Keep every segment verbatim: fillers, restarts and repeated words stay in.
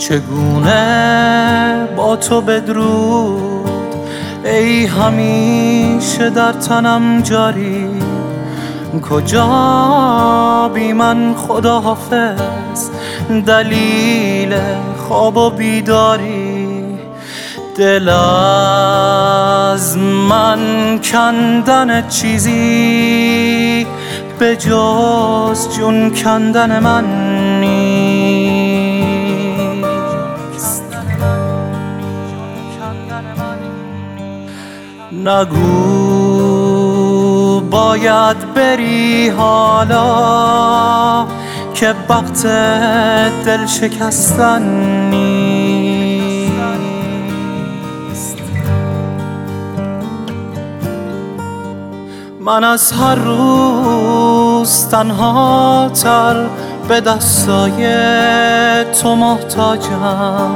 چگونه با تو بدرود ای همیشه در تنم جاری، کجا بی من خداحافظ دلیل خواب و بیداری. دل از من کندن چیزی به جز جون کندن من نیست. نگو باید بری حالا که وقت دل شکستن نیست. من از هر روز تنها تر به دستای تو محتاجم،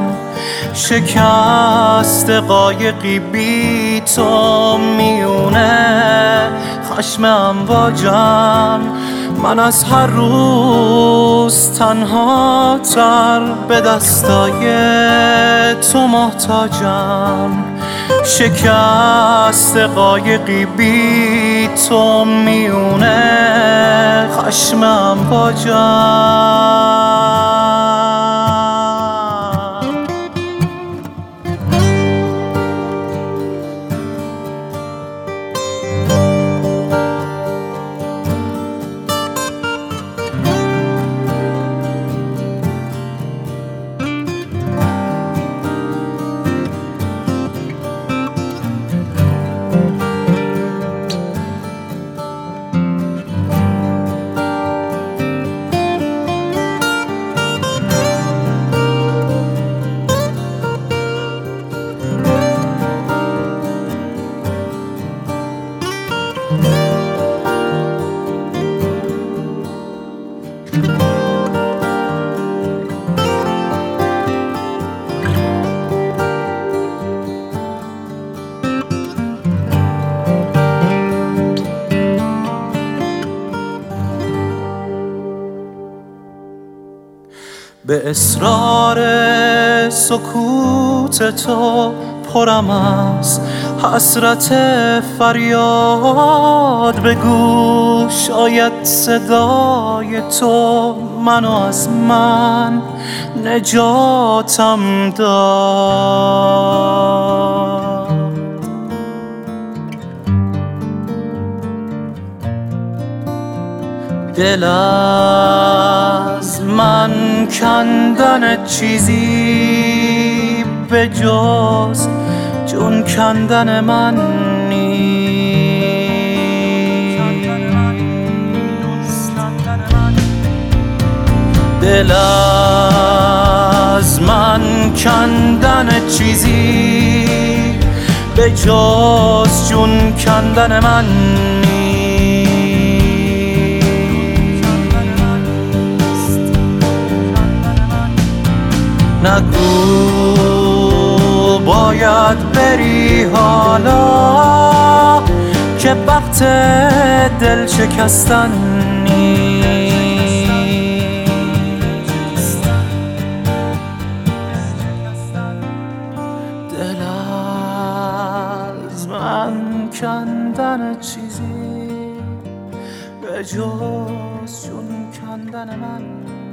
شکست قایقی بی تو میونه خشم امواجم. من از هر روز تنها تر به دستای تو محتاجم، شکست قایقی بی تو میونه خشم امواجم. به اصرار سکوت تو پرم از حسرت فریاد، بگو شاید صدای تو منو از من نجاتم داد. دل از من کندن چیزی به جز جون کندن من نیست. دل از من کندن چیزی به جز جون کندن من نیست. نگو باید بری حالا که وقت دل شکستن نیست. دل از من کندن چیزی به جز جون کندن من